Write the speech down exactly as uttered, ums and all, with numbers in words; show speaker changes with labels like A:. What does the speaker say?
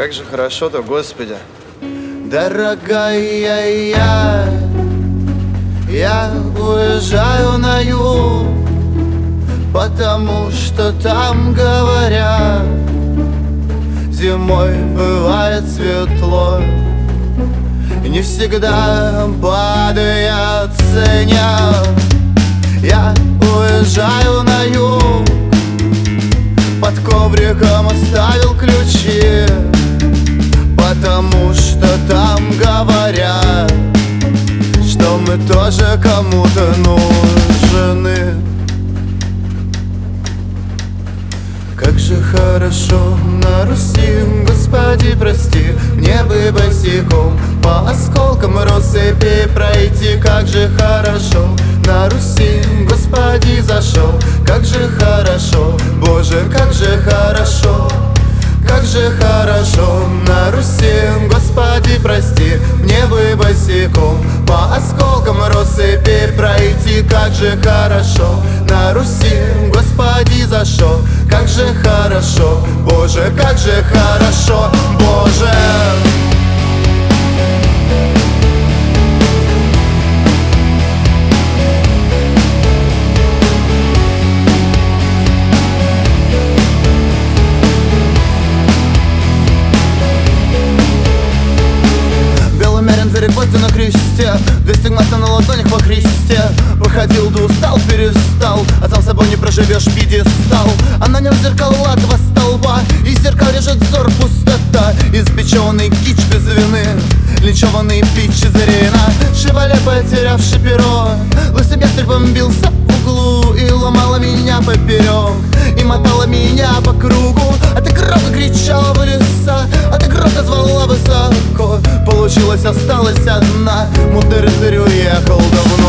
A: Как же хорошо-то, Господи.
B: Дорогая, я, я уезжаю на юг, потому что там говорят, зимой бывает светло, и не всегда падает снег. Я уезжаю на юг, под ковриком оставил ключи, потому что там говорят, что мы тоже кому-то нужны. Как же хорошо на Руси, Господи, прости, мне бы босиком по осколкам россыпи пройти. Как же хорошо на Руси, Господи, зашел. Как же хорошо, Боже, как же хорошо. Как же хорошо на Руси, Господи, прости, мне бы босиком по осколкам россыпи пройти. Как же хорошо на Руси, Господи, зашел. Как же хорошо, Боже, как же хорошо, Боже. Гвозди на кресте, две стигмата на ладонях во Христе. Выходил, да устал, перестал, а сам собой не проживешь, пьедестал. А на нем зеркала два столба, и зеркал режет взор пустота. Избеченный кич без вины, линчеванный пич из Рейна. Шевале, потерявший перо, лысый бестер бомбился в углу и ломала меня поперек, и мотала меня по кругу. А ты громко кричала в леса, а ты громко звала высоко. Получилось, осталась одна, мудрый рыцарь уехал давно.